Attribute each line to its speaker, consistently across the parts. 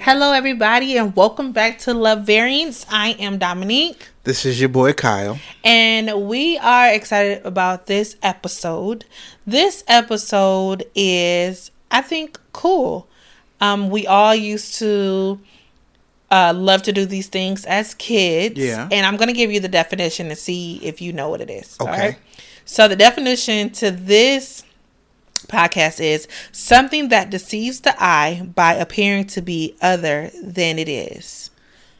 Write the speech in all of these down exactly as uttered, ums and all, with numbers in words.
Speaker 1: Hello, everybody, and welcome back to Love Variants. I am Dominique.
Speaker 2: This is your boy, Kyle.
Speaker 1: And we are excited about this episode. This episode is, I think, cool. Um, we all used to uh, love to do these things as kids.
Speaker 2: Yeah.
Speaker 1: And I'm going to give you the definition and see if you know what it is.
Speaker 2: Okay.
Speaker 1: All right? So the definition to this podcast is something that deceives the eye by appearing to be other than it is.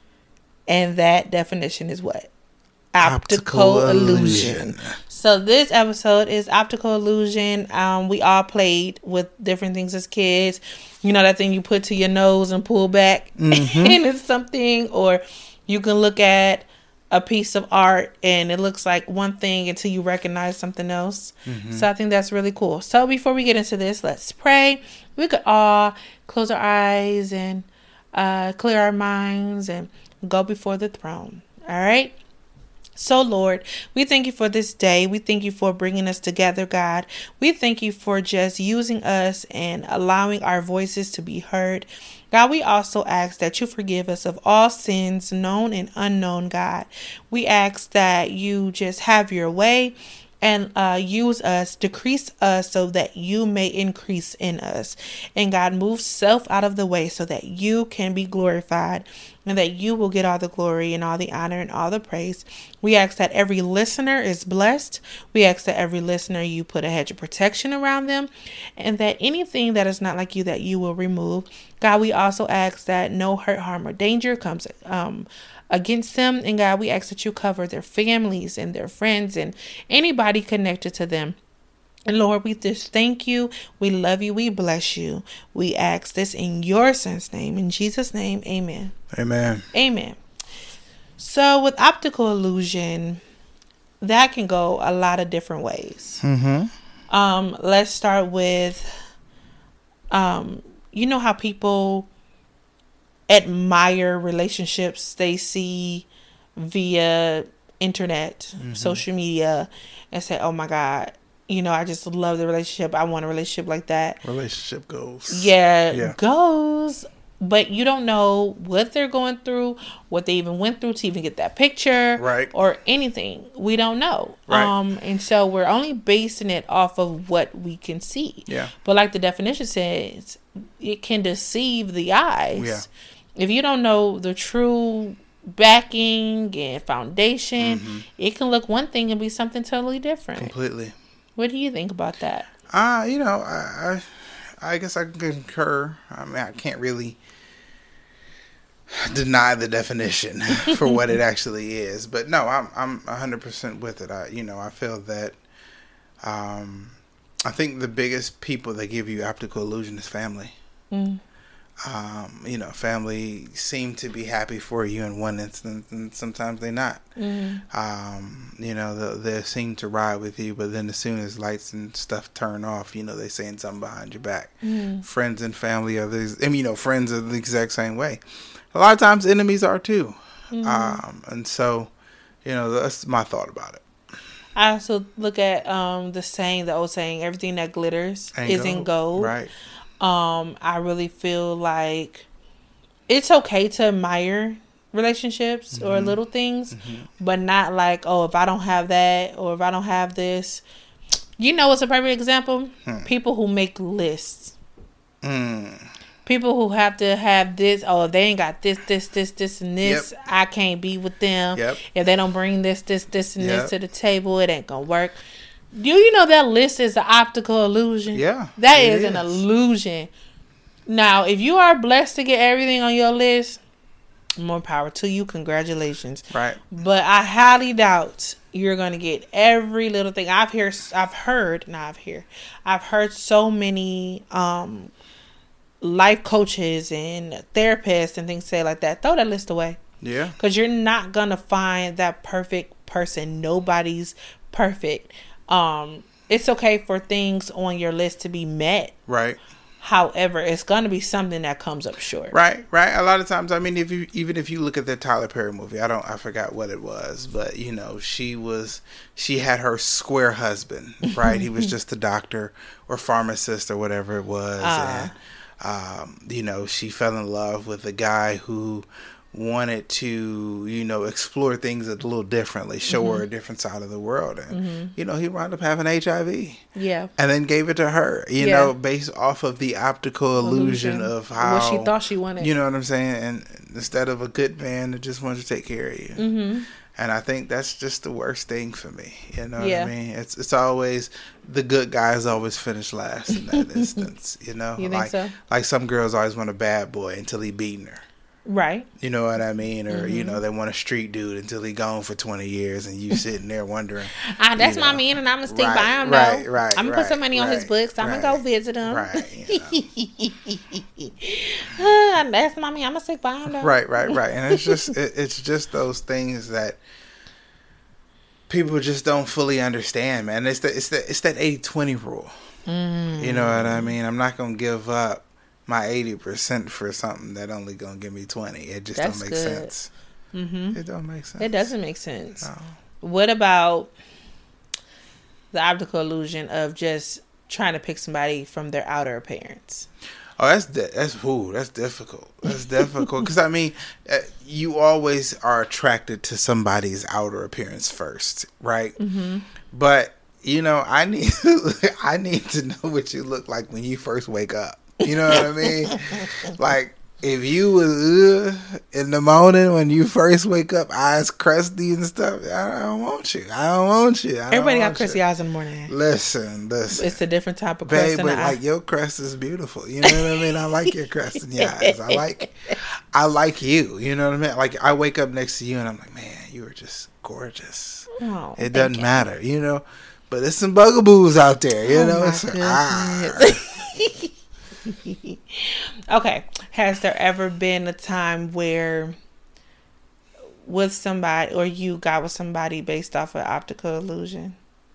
Speaker 1: And that definition is what? Optical, optical illusion. illusion. So this episode is optical illusion. Um, we all played with different things as kids. You know that thing you put to your nose and pull back mm-hmm. and it's something, or you can look at a piece of art and it looks like one thing until you recognize something else. Mm-hmm. So I think that's really cool. So before we get into this, let's pray. We could all close our eyes and uh, clear our minds and go before the throne. All right. So, Lord, we thank you for this day. We thank you for bringing us together, God. We thank you for just using us and allowing our voices to be heard. God, we also ask that you forgive us of all sins, known and unknown, God. We ask that you just have your way and uh, use us, decrease us so that you may increase in us. And God, move self out of the way so that you can be glorified and that you will get all the glory and all the honor and all the praise. We ask that every listener is blessed. We ask that every listener, you put a hedge of protection around them, and that anything that is not like you, that you will remove. God, we also ask that no hurt, harm, or danger comes um, against them. And God, we ask that you cover their families and their friends and anybody connected to them. And Lord, we just thank you. We love you. We bless you. We ask this in your son's name. In Jesus' name, amen.
Speaker 2: Amen.
Speaker 1: Amen. So with optical illusion, that can go a lot of different ways. Mm-hmm. Um, let's start with, um, you know how people admire relationships they see via internet, mm-hmm. social media, and say, oh my God, you know, I just love the relationship. I want a relationship like that.
Speaker 2: Relationship goals.
Speaker 1: Yeah,
Speaker 2: yeah. goals.
Speaker 1: But you don't know what they're going through, what they even went through to even get that picture.
Speaker 2: Right.
Speaker 1: Or anything. We don't know.
Speaker 2: Right.
Speaker 1: Um, and so we're only basing it off of what we can see.
Speaker 2: Yeah.
Speaker 1: But like the definition says, it can deceive the eyes.
Speaker 2: Yeah.
Speaker 1: If you don't know the true backing and foundation, mm-hmm. it can look one thing and be something totally different.
Speaker 2: Completely.
Speaker 1: What do you think about that?
Speaker 2: Uh, you know, I, I, I guess I can concur. I mean, I can't really deny the definition for what it actually is, but no, I'm I'm one hundred percent with it. I, you know, I feel that. Um, I think the biggest people that give you optical illusion is family. Mm. Um, you know, family seem to be happy for you in one instance, and sometimes they're not. Mm-hmm. Um, you know, they, they seem to ride with you, but then as soon as lights and stuff turn off, you know, they're saying something behind your back. Mm-hmm. Friends and family are the, I mean, you know, friends are the exact same way. A lot of times enemies are too. Mm-hmm. Um, and so, you know, that's my thought about it.
Speaker 1: I also look at um, the saying, the old saying, everything that glitters
Speaker 2: Ain't
Speaker 1: isn't gold.
Speaker 2: gold. Right.
Speaker 1: Um, I really feel like it's okay to admire relationships mm-hmm. or little things, mm-hmm. but not like, oh, if I don't have that or if I don't have this. You know what's a perfect example? Hmm. People who make lists. Mm. People who have to have this, oh, if they ain't got this, this, this, this, and this, yep. I can't be with them.
Speaker 2: Yep.
Speaker 1: If they don't bring this, this, this, and
Speaker 2: yep.
Speaker 1: this to the table, it ain't gonna work. Do you know that list is an optical illusion?
Speaker 2: Yeah.
Speaker 1: That is, is an illusion. Now, if you are blessed to get everything on your list, more power to you. Congratulations.
Speaker 2: Right.
Speaker 1: But I highly doubt you're going to get every little thing. I've heard, I've heard, not I've heard, I've heard so many um, life coaches and therapists and things say like that. Throw that list away.
Speaker 2: Yeah.
Speaker 1: Because you're not going to find that perfect person. Nobody's perfect. Um, it's okay for things on your list to be met.
Speaker 2: Right.
Speaker 1: However, it's going to be something that comes up short.
Speaker 2: Right, right. A lot of times, I mean, if you even if you look at that Tyler Perry movie, I don't, I forgot what it was, but you know, she was, she had her square husband, right? He was just a doctor or pharmacist or whatever it was, uh. and um, you know, she fell in love with a guy who wanted to, you know, explore things a little differently, show mm-hmm. her a different side of the world. And, mm-hmm. you know, he wound up having H I V.
Speaker 1: Yeah.
Speaker 2: And then gave it to her, you yeah. know, based off of the optical illusion, illusion of how.
Speaker 1: What she thought she wanted.
Speaker 2: You know what I'm saying? And instead of a good man that just wanted to take care of you. Mm-hmm. And I think that's just the worst thing for me. You know yeah. what I mean? It's it's always, the good guys always finish last in that instance, you know?
Speaker 1: You
Speaker 2: like,
Speaker 1: think so?
Speaker 2: Like some girls always want a bad boy until he beating her.
Speaker 1: Right.
Speaker 2: You know what I mean? Or, mm-hmm. you know, they want a street dude until he gone for twenty years and you sitting there wondering.
Speaker 1: ah, that's
Speaker 2: you
Speaker 1: my
Speaker 2: know.
Speaker 1: man and I'm going to stick
Speaker 2: right,
Speaker 1: by him,
Speaker 2: right,
Speaker 1: though.
Speaker 2: Right,
Speaker 1: I'm going
Speaker 2: right,
Speaker 1: to put some money
Speaker 2: right,
Speaker 1: on his books. I'm
Speaker 2: right,
Speaker 1: going to go visit him.
Speaker 2: Right. You know.
Speaker 1: ah, that's my man. I'm going to stick by him, though.
Speaker 2: Right, right, right. And it's just, it, it's just those things that people just don't fully understand, man. It's the, it's the, it's that eighty twenty rule. Mm. You know what I mean? I'm not going to give up my eighty percent for something that only gonna give me twenty. It just That's don't make good. sense. Mm-hmm. It don't make sense.
Speaker 1: It doesn't make sense.
Speaker 2: No.
Speaker 1: What about the optical illusion of just trying to pick somebody from their outer appearance?
Speaker 2: Oh, that's di- that's ooh, that's difficult. That's difficult because I mean, uh, you always are attracted to somebody's outer appearance first, right? Mm-hmm. But you know, I need I need to know what you look like when you first wake up. You know what I mean? Like, if you was uh, in the morning when you first wake up, eyes crusty and stuff, I don't want you. I don't want you. I
Speaker 1: Everybody got
Speaker 2: want
Speaker 1: crusty
Speaker 2: you.
Speaker 1: eyes in the morning.
Speaker 2: Listen, listen.
Speaker 1: It's a different type of crust.
Speaker 2: Babe, but like, your crust is beautiful. You know what I mean? I like your crust in your eyes. I like, I like you. You know what I mean? Like, I wake up next to you and I'm like, man, you are just gorgeous.
Speaker 1: Oh,
Speaker 2: it doesn't you. matter, you know? But there's some bugaboos out there, you
Speaker 1: oh
Speaker 2: know?
Speaker 1: My
Speaker 2: it's ah.
Speaker 1: Okay, has there ever been a time where with somebody or you got with somebody based off of optical illusion?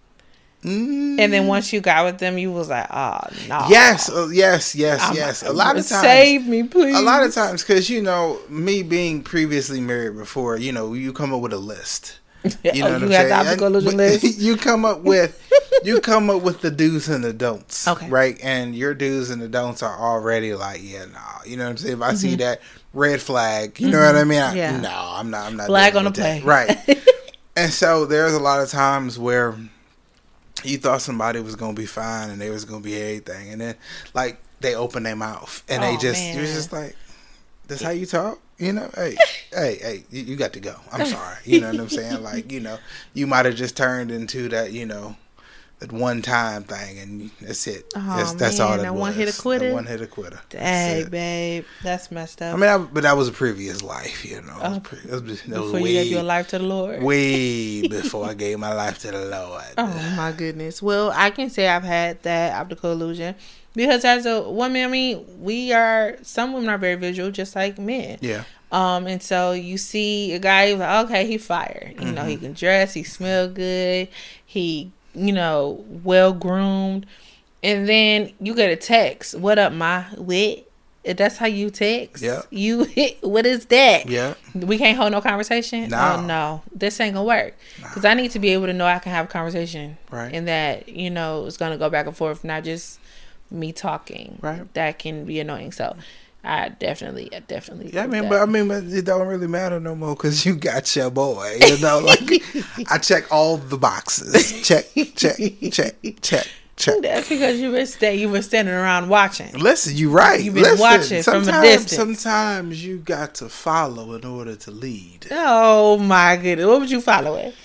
Speaker 1: Mm. And then once you got with them, you was like, oh, no.
Speaker 2: Yes, uh, yes, yes, I'm, yes. A lot of times.
Speaker 1: Save me, please.
Speaker 2: A lot of times, because, you know, me being previously married before, you know, you come up with a list. You know
Speaker 1: oh,
Speaker 2: what
Speaker 1: you
Speaker 2: I'm
Speaker 1: got
Speaker 2: saying?
Speaker 1: the optical illusion list?
Speaker 2: You come up with you come up with the do's and the don'ts.
Speaker 1: Okay.
Speaker 2: Right? And your do's and the don'ts are already like, yeah, no. Nah. You know what I'm saying? If I mm-hmm. see that red flag, you mm-hmm. know what I mean? I,
Speaker 1: yeah.
Speaker 2: No, I'm not I'm not
Speaker 1: flag on the play.
Speaker 2: Right. And so there's a lot of times where you thought somebody was gonna be fine and they was gonna be everything, and then like they open their mouth and oh, they just man. You're just like, that's how you talk? You know, hey, hey, hey, you, you got to go. I'm sorry. You know what I'm saying? Like, you know, you might have just turned into that, you know, that one time thing, and that's it.
Speaker 1: Oh,
Speaker 2: that's that's
Speaker 1: man,
Speaker 2: all it
Speaker 1: that
Speaker 2: was.
Speaker 1: One hit a quitter.
Speaker 2: That one hit a quitter.
Speaker 1: Dang, babe, that's messed up.
Speaker 2: I mean, I, but that was a previous life, you know.
Speaker 1: Oh,
Speaker 2: pre- that was, that
Speaker 1: before
Speaker 2: was way,
Speaker 1: you gave your life to the Lord.
Speaker 2: Way before I gave my life to the Lord.
Speaker 1: Oh my goodness. Well, I can say I've had that optical illusion. Because as a woman, I mean, we are, some women are very visual, just like men.
Speaker 2: Yeah.
Speaker 1: Um, and so you see a guy, you're like, okay, he fire. You mm-hmm. know, he can dress, he smell good, he, you know, well groomed. And then you get a text, what up, ma? Wit? That's how you text?
Speaker 2: Yeah.
Speaker 1: You, what is that?
Speaker 2: Yeah.
Speaker 1: We can't hold no conversation?
Speaker 2: No.
Speaker 1: Oh, no. This ain't gonna work. Because no. I need to be able to know I can have a conversation.
Speaker 2: Right.
Speaker 1: And that, you know, it's gonna go back and forth, not just me talking.
Speaker 2: Right.
Speaker 1: That can be annoying. So I definitely, I definitely.
Speaker 2: Yeah, I mean, that. but I mean, but it don't really matter no more because you got your boy. You know, like I check all the boxes. Check, check, check, check, check.
Speaker 1: That's because you were stay, you were standing around watching.
Speaker 2: Listen, you right.
Speaker 1: You've been
Speaker 2: Listen,
Speaker 1: watching from a distance.
Speaker 2: Sometimes you got to follow in order to lead.
Speaker 1: Oh my goodness! What would you follow it?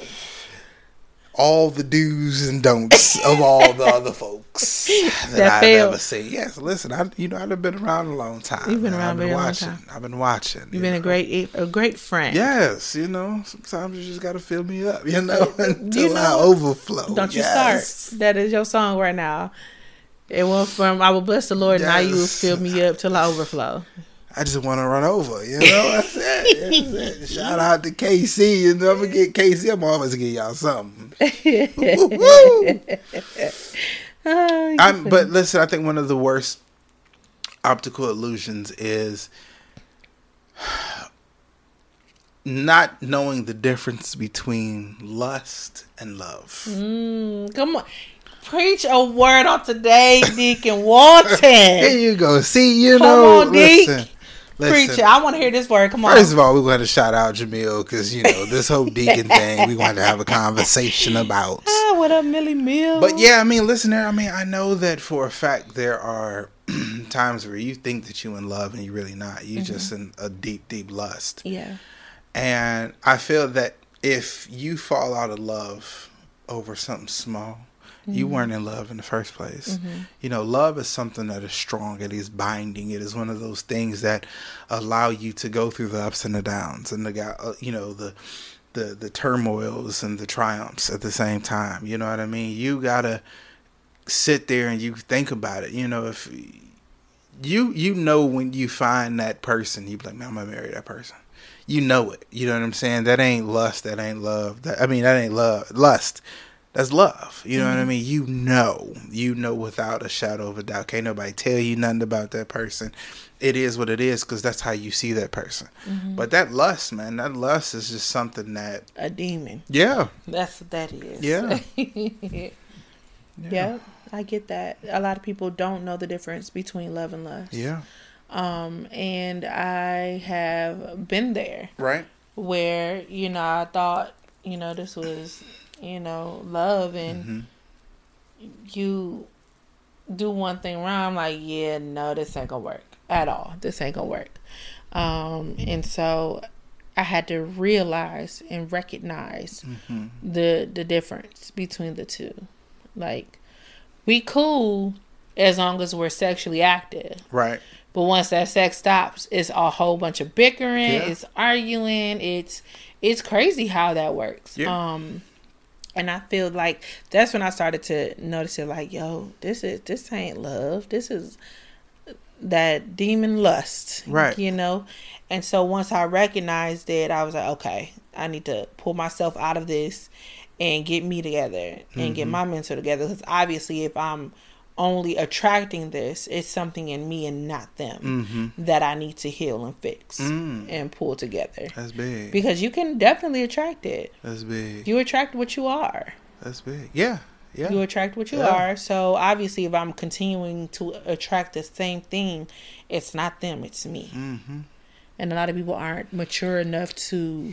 Speaker 2: All the do's and don'ts of all the other folks that, that I've failed. ever seen. Yes, listen, I you know I've been around a long time.
Speaker 1: You've been around
Speaker 2: I've been
Speaker 1: a long
Speaker 2: watching.
Speaker 1: time.
Speaker 2: I've been watching.
Speaker 1: You've
Speaker 2: you
Speaker 1: been
Speaker 2: know.
Speaker 1: a great a great friend.
Speaker 2: Yes, you know, sometimes you just gotta fill me up, you know, until
Speaker 1: you know,
Speaker 2: I overflow.
Speaker 1: Don't you
Speaker 2: yes.
Speaker 1: start. That is your song right now. It went from I will bless the Lord, yes. Now you will fill me up till I overflow.
Speaker 2: I just want to run over, you know. That's it. That's it. Shout out to K C. You know, I'm gonna get K C. I'm always gonna give y'all something. Woo-woo. Oh, I'm, but listen, I think one of the worst optical illusions is not knowing the difference between lust and love.
Speaker 1: Mm, come on. Preach a word on today, Deacon Walton.
Speaker 2: Here you go. See, you
Speaker 1: Come
Speaker 2: know,
Speaker 1: on, Deke.
Speaker 2: listen. Listen.
Speaker 1: Preach it. I want to hear this word. Come on.
Speaker 2: First of all, we want to shout out Jamil because, you know, this whole deacon thing, we want to have a conversation about.
Speaker 1: Ah, what up, Millie Mill?
Speaker 2: But yeah, I mean, listen there. I mean, I know that for a fact there are times where you think that you're in love and you're really not. You're mm-hmm. just in a deep, deep lust.
Speaker 1: Yeah.
Speaker 2: And I feel that if you fall out of love over something small, you weren't in love in the first place. Mm-hmm. You know, love is something that is strong. It is binding. It is one of those things that allow you to go through the ups and the downs and the, you know, the, the, the turmoils and the triumphs at the same time. You know what I mean? You gotta sit there and you think about it. You know, if you, you know, when you find that person, you be like, man, I'm gonna marry that person. You know it. You know what I'm saying? That ain't lust. That ain't love. That, I mean, that ain't love. Lust. That's love. You know mm-hmm. what I mean? You know. You know without a shadow of a doubt. Can't nobody tell you nothing about that person. It is what it is because that's how you see that person. Mm-hmm. But that lust, man, that lust is just something that...
Speaker 1: A demon.
Speaker 2: Yeah.
Speaker 1: That's what that is.
Speaker 2: Yeah.
Speaker 1: yeah. yeah. I get that. A lot of people don't know the difference between love and lust.
Speaker 2: Yeah.
Speaker 1: Um, and I have been there.
Speaker 2: Right.
Speaker 1: Where, you know, I thought, you know, this was... you know, love, and mm-hmm. you do one thing wrong, I'm like, yeah, no, this ain't gonna work at all. This ain't gonna work. Um, and so I had to realize and recognize mm-hmm. the the difference between the two. Like, we cool as long as we're sexually active.
Speaker 2: Right.
Speaker 1: But once that sex stops, it's a whole bunch of bickering,
Speaker 2: yeah.
Speaker 1: it's arguing, it's it's crazy how that works.
Speaker 2: Yeah.
Speaker 1: Um And I feel like that's when I started to notice it, like, yo, this is this ain't love. This is that demon lust.
Speaker 2: Right.
Speaker 1: You know? And so once I recognized it, I was like, okay, I need to pull myself out of this and get me together and mm-hmm. get my mental together. Because obviously if I'm only attracting this, it's something in me and not them mm-hmm. that I need to heal and fix mm. and pull together.
Speaker 2: That's big.
Speaker 1: Because you can definitely attract it.
Speaker 2: That's big.
Speaker 1: You attract what you are.
Speaker 2: That's big. Yeah. Yeah.
Speaker 1: You attract what you
Speaker 2: yeah.
Speaker 1: are. So obviously if I'm continuing to attract the same thing, it's not them, it's me. Mm-hmm. And a lot of people aren't mature enough to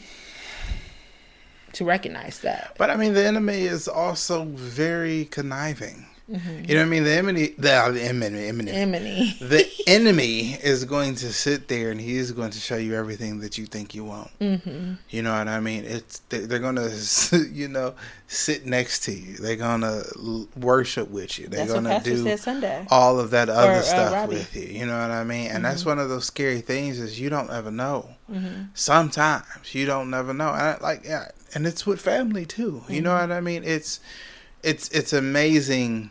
Speaker 1: to recognize that.
Speaker 2: But I mean, the enemy is also very conniving. Mm-hmm. You know what I mean? The enemy, the, the enemy, enemy,
Speaker 1: enemy.
Speaker 2: the enemy is going to sit there and he is going to show you everything that you think you want. Mm-hmm. You know what I mean? It's they're going to, you know, sit next to you. They're going to worship with you. They're going to do all of that other or, stuff uh, with you. You know what I mean? And mm-hmm. that's one of those scary things is you don't ever know. Mm-hmm. Sometimes you don't never know. And I, like, yeah, and it's with family too. Mm-hmm. You know what I mean? It's it's it's amazing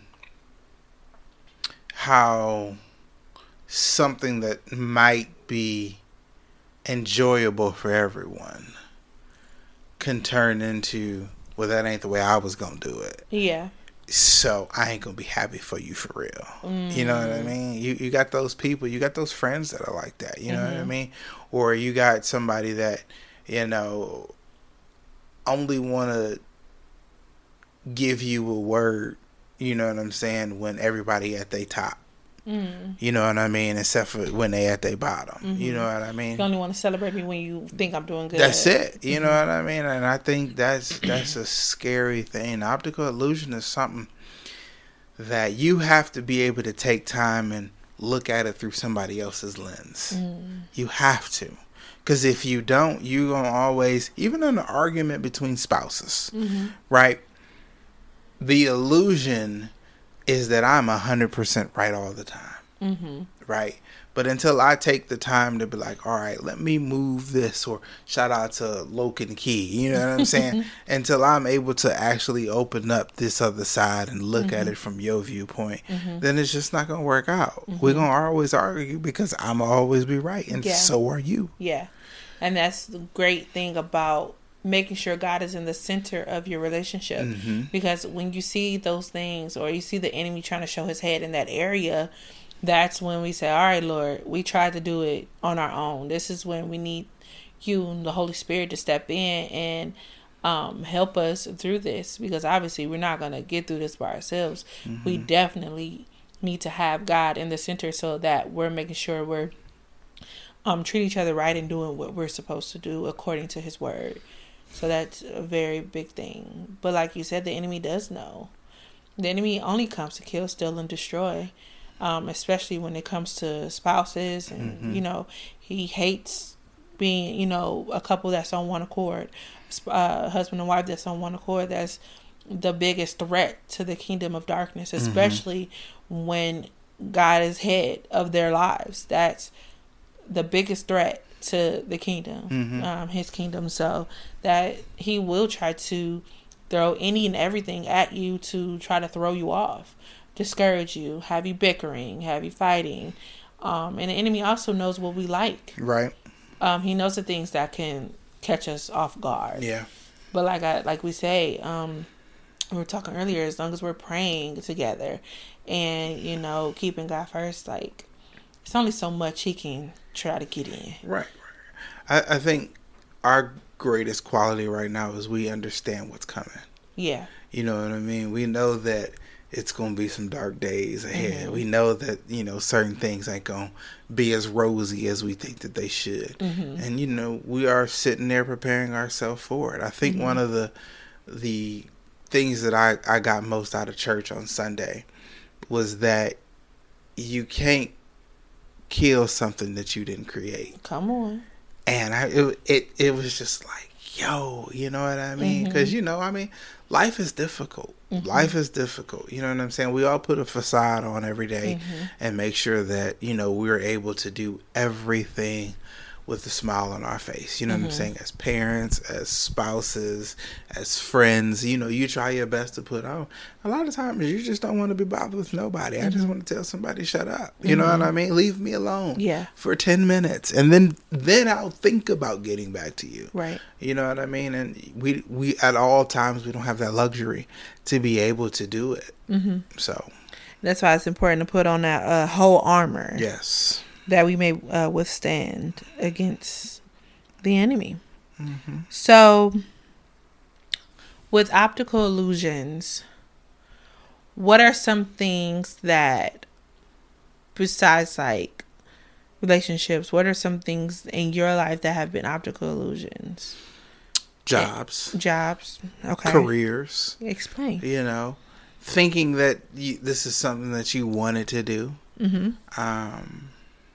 Speaker 2: how something that might be enjoyable for everyone can turn into, well, that ain't the way I was gonna do it.
Speaker 1: Yeah.
Speaker 2: So I ain't gonna be happy for you for real. Mm. You know what I mean? You you got those people, you got those friends that are like that. You know mm-hmm. what I mean? Or you got somebody that, you know, only want to give you a word, you know what I'm saying, when everybody at their top. Mm. You know what I mean? Except for when they at their bottom. Mm-hmm. You know what I mean?
Speaker 1: You only want to celebrate me when you think I'm doing good.
Speaker 2: That's it. You mm-hmm. know what I mean? And I think that's that's a scary thing. Optical illusion is something that you have to be able to take time and look at it through somebody else's lens. Mm. You have to. Because if you don't, you're going to always, even in an argument between spouses, mm-hmm. right? The illusion is that I'm one hundred percent right all the time, mm-hmm. right? But until I take the time to be like, all right, let me move this, or shout out to Loken Key, you know what I'm saying? Until I'm able to actually open up this other side and look mm-hmm. at it from your viewpoint, mm-hmm. then it's just not going to work out. Mm-hmm. We're going to always argue because I'm going to always be right, and yeah. so are you.
Speaker 1: Yeah, and that's the great thing about making sure God is in the center of your relationship. Mm-hmm. Because when you see those things, or you see the enemy trying to show his head in that area, that's when we say, all right, Lord, we tried to do it on our own. This is when we need you and the Holy Spirit to step in and um, help us through this, because obviously we're not going to get through this by ourselves. Mm-hmm. We definitely need to have God in the center so that we're making sure we're um, treating each other right and doing what we're supposed to do according to his word. So that's a very big thing. But like you said, the enemy does know. The enemy only comes to kill, steal, and destroy. Um, especially when it comes to spouses, and mm-hmm. you know, he hates being, you know, a couple that's on one accord, uh, husband and wife that's on one accord. That's the biggest threat to the kingdom of darkness, especially mm-hmm. when God is head of their lives. That's the biggest threat to the kingdom, mm-hmm. um, his kingdom. So that he will try to throw any and everything at you to try to throw you off, discourage you, have you bickering, have you fighting. Um, and the enemy also knows what we like.
Speaker 2: Right.
Speaker 1: Um, he knows the things that can catch us off guard.
Speaker 2: Yeah.
Speaker 1: But like I like we say, um, we were talking earlier, as long as we're praying together and, you know, keeping God first, like, it's only so much he can try to get in.
Speaker 2: Right. I, I think our greatest quality right now is we understand what's coming.
Speaker 1: Yeah.
Speaker 2: You know what I mean? We know that it's going to be some dark days ahead. Mm-hmm. We know that, you know, certain things ain't going to be as rosy as we think that they should. Mm-hmm. And, you know, we are sitting there preparing ourselves for it. I think mm-hmm. one of the the things that I, I got most out of church on Sunday was that you can't kill something that you didn't create.
Speaker 1: Come on.
Speaker 2: And I it it, it was just like, yo, you know what I mean? Because, mm-hmm. you know, I mean, life is difficult. Mm-hmm. Life is difficult. You know what I'm saying? We all put a facade on every day mm-hmm. and make sure that, you know, we're able to do everything with a smile on our face. You know mm-hmm. what I'm saying? As parents, as spouses, as friends, you know, you try your best to put on. A lot of times you just don't want to be bothered with nobody. Mm-hmm. I just want to tell somebody, shut up. You mm-hmm. know what I mean? Leave me alone
Speaker 1: yeah.
Speaker 2: for ten minutes. And then then I'll think about getting back to you.
Speaker 1: Right.
Speaker 2: You know what I mean? And we, we at all times, we don't have that luxury to be able to do it. Mm-hmm. So
Speaker 1: that's why it's important to put on that uh, whole armor.
Speaker 2: Yes.
Speaker 1: That we may uh, withstand against the enemy. Mm-hmm. So, with optical illusions, what are some things that, besides like relationships, what are some things in your life that have been optical illusions?
Speaker 2: Jobs.
Speaker 1: It, jobs. Okay.
Speaker 2: Careers.
Speaker 1: Explain.
Speaker 2: You know, thinking that you, this is something that you wanted to do. Mm-hmm. Um.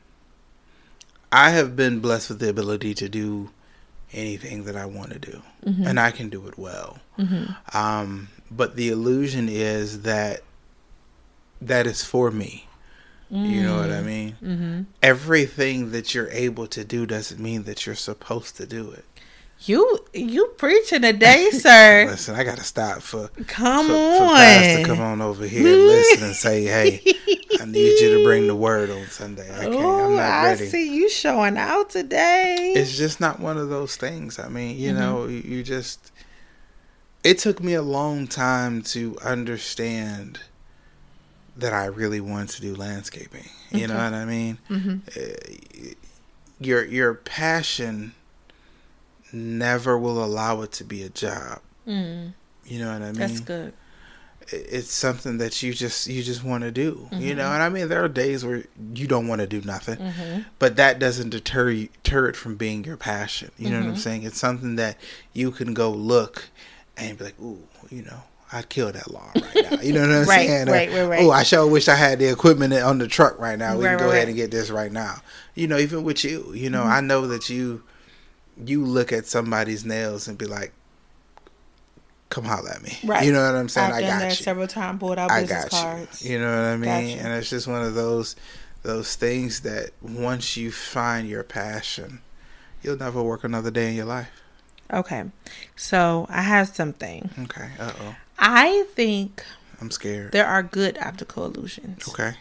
Speaker 2: I have been blessed with the ability to do anything that I want to do, mm-hmm. and I can do it well. Mm-hmm. Um, but the illusion is that that is for me. Mm-hmm. You know what I mean? Mm-hmm. Everything that you're able to do doesn't mean that you're supposed to do it.
Speaker 1: You you preaching today, sir.
Speaker 2: Listen, I gotta stop for
Speaker 1: come
Speaker 2: for,
Speaker 1: on
Speaker 2: for Pastor to come on over here and listen and say, "Hey, I need you to bring the word on Sunday." I can't. Ooh, I'm not ready.
Speaker 1: I see you showing out today.
Speaker 2: It's just not one of those things. I mean, you mm-hmm. know, you, you just. It took me a long time to understand that I really wanted to do landscaping. You okay. know what I mean? Mm-hmm. Uh, your your passion never will allow it to be a job. Mm. You know what I mean?
Speaker 1: That's good.
Speaker 2: It's something that you just you just want to do. Mm-hmm. You know, and I mean there are days where you don't want to do nothing, mm-hmm. but that doesn't deter you, deter it from being your passion. You mm-hmm. know what I'm saying? It's something that you can go look and be like, ooh, you know, I'd kill that lawn right now. You know what I'm
Speaker 1: right,
Speaker 2: saying?
Speaker 1: Right, right, right.
Speaker 2: Oh, I sure wish I had the equipment on the truck right now. We
Speaker 1: right,
Speaker 2: can go
Speaker 1: right,
Speaker 2: ahead
Speaker 1: right.
Speaker 2: and get this right now. You know, even with you, you know, mm-hmm. I know that you. You look at somebody's nails and be like, come holler at me. Right. You know what I'm saying?
Speaker 1: I've
Speaker 2: I
Speaker 1: done
Speaker 2: got
Speaker 1: that
Speaker 2: you.
Speaker 1: several times, pulled out
Speaker 2: I
Speaker 1: business
Speaker 2: got
Speaker 1: cards.
Speaker 2: You. You know what I mean?
Speaker 1: You.
Speaker 2: And it's just one of those those things that once you find your passion, you'll never work another day in your life.
Speaker 1: Okay. So I have something.
Speaker 2: Okay. Uh-oh.
Speaker 1: I think
Speaker 2: I'm scared.
Speaker 1: There are good optical illusions.
Speaker 2: Okay.